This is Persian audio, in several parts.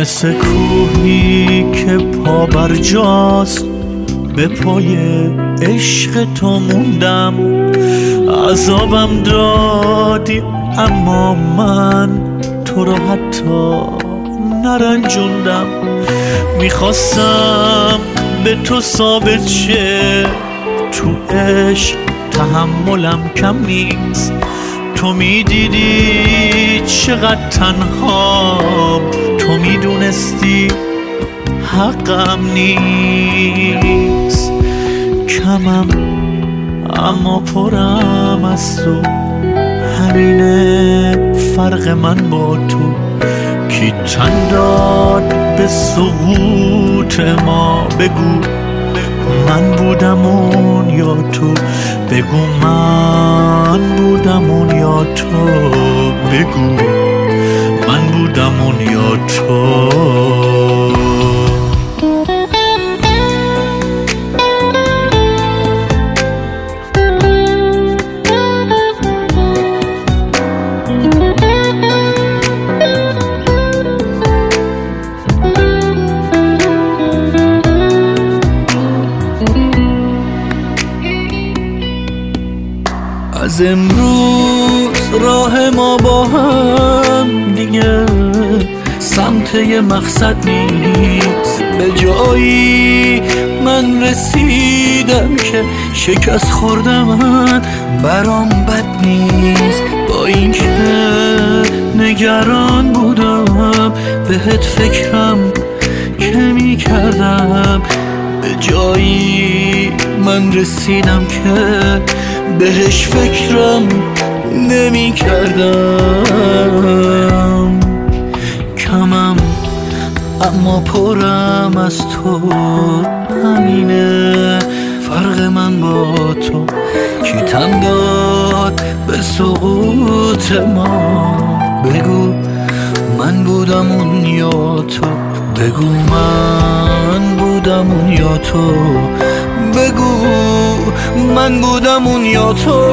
مثل کوهی که پا بر جاست، به پای عشق تو موندم. عذابم دادی اما من تو رو حتی نرنجوندم. میخواستم به تو ثابت شه تو عشق تحملم کم نیست. تو میدیدی چقدر تنهام، تو میدونستی حقم نیست. کمم اما پرم از تو، همینه فرق من با تو. کی تن داد به سقوط ما؟ بگو من بودم اون یا تو؟ بگو من بودم اون یا تو؟ بگو من بودم اون یا تو؟ از امروز راه ما با هم دیگه سمت یه مقصد نیست. به جایی من رسیدم که شکست خوردم، من برام بد نیست. با این که نگران بودم بهت فکرم که می کردم. به جایی من رسیدم که بهش فکرم نمی کردم. کمم اما پرم از تو، همینه فرق من با تو. کی تن داد به سقوط ما؟ بگو من بودم اون یا تو؟ بگو من بودم اون یا تو؟ بگو من بودم اون یا تو؟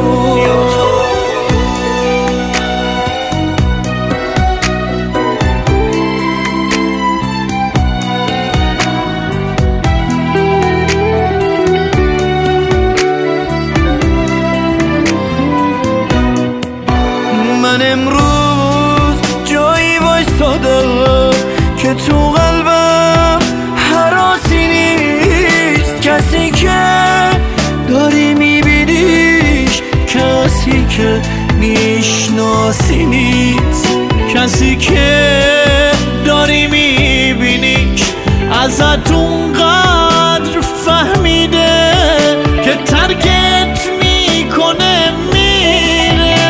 من امروز جایی وایسادم که تو قلبم هراسی نیست. کسی که داری میبینیش، کسی که میشناسی نیست. کسی که داری میبینیش ازت اونقدر فهمیده که ترکت میکنه میره.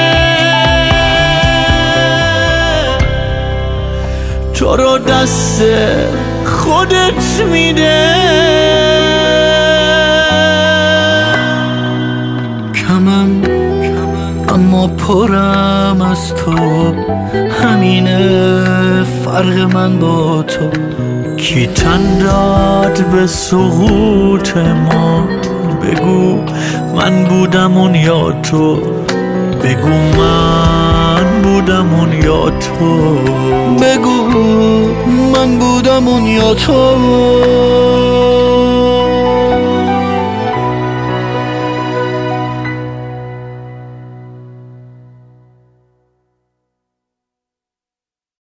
تو رو دست خودت میده. کمم اما پرم از تو، همینه فرق من با تو. کی تن داد به سقوط ما؟ بگو من بودم اون یا تو؟ بگو من بودم اون یا تو؟ بگو من بودم اون یا تو؟